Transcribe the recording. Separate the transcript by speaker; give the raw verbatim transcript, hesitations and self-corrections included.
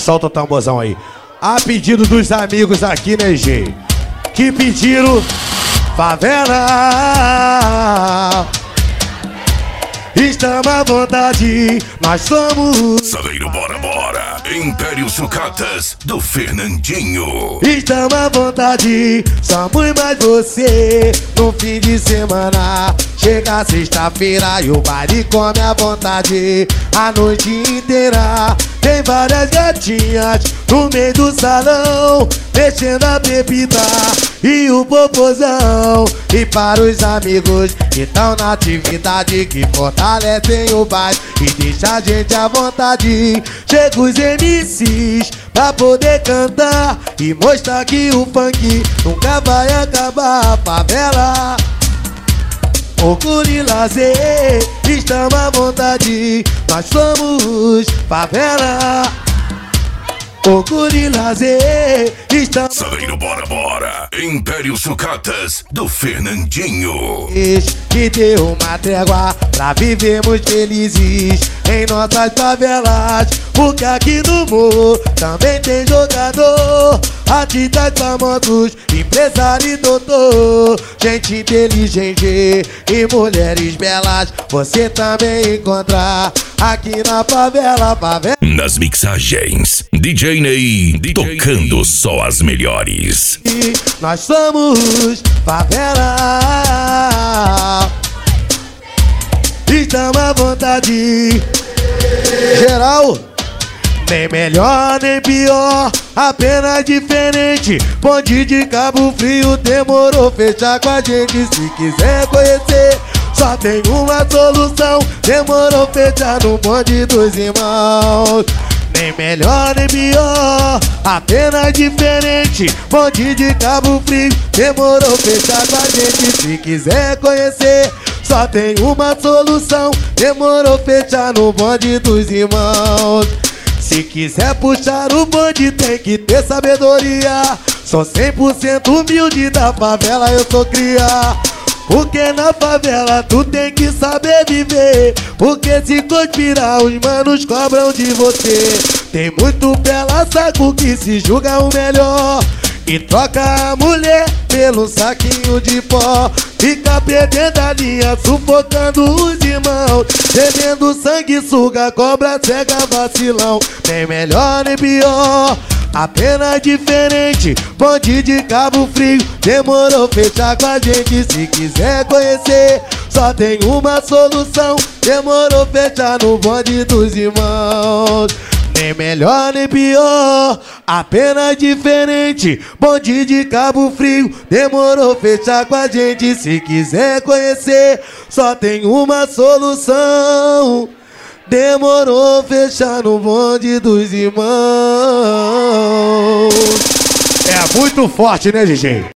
Speaker 1: Solta o tamborzão aí. A pedido dos amigos aqui, né, G? Que pediram favela. Estamos à vontade, nós somos
Speaker 2: Saleiro, bora, bora. Império Sucatas do Fernandinho.
Speaker 1: Estamos à vontade, somos mais você. No fim de semana, chega sexta-feira e o baile come à vontade. A noite inteira tem várias gatinhas no meio do salão, mexendo a bebida e o popozão. E para os amigos que estão na atividade, que fortalecem o baile e deixa a gente à vontade. Chega os M Cs pra poder cantar e mostrar que o funk nunca vai acabar. Favela, orgulho e lazer, estamos à vontade, nós somos favela. Orgulho e lazer, estamos...
Speaker 2: Saleiro, bora, bora. Império Sucatas do Fernandinho.
Speaker 1: Que deu uma trégua pra vivermos felizes em nossas favelas, porque aqui no morro também tem jogador, artistas famosos, empresário e doutor, gente inteligente e mulheres belas. Você também encontra aqui na favela, favela.
Speaker 2: Nas mixagens, D J Ney, D J tocando Ney. Só as melhores.
Speaker 1: E nós somos favela. Estamos à vontade. Geral, nem melhor nem pior, apenas diferente. Bonde de Cabo Frio, demorou fechar com a gente. Se quiser conhecer, só tem uma solução, demorou fechar no bonde dos irmãos. Nem melhor nem pior, apenas diferente. Bonde de Cabo Frio, demorou fechar com a gente. Se quiser conhecer, só tem uma solução, demorou fechar no bonde dos irmãos. Se quiser puxar o bonde, tem que ter sabedoria. Sou cem por cento humilde, da favela eu sou cria. Porque na favela tu tem que saber viver, porque se conspirar os manos cobram de você. Tem muito pela saco que se julga o melhor e troca a mulher pelo saquinho de pó. Fica perdendo a linha, sufocando os irmãos, bebendo sangue, suga, cobra, cega, vacilão. Nem melhor nem pior, apenas diferente. Bonde de Cabo Frio, demorou fechar com a gente. Se quiser conhecer, só tem uma solução, demorou fechar no bonde dos irmãos. Nem melhor nem pior, apenas diferente. Bonde de Cabo Frio, demorou fechar com a gente. Se quiser conhecer, só tem uma solução, demorou fechar no bonde dos irmãos. É muito forte, né, D J?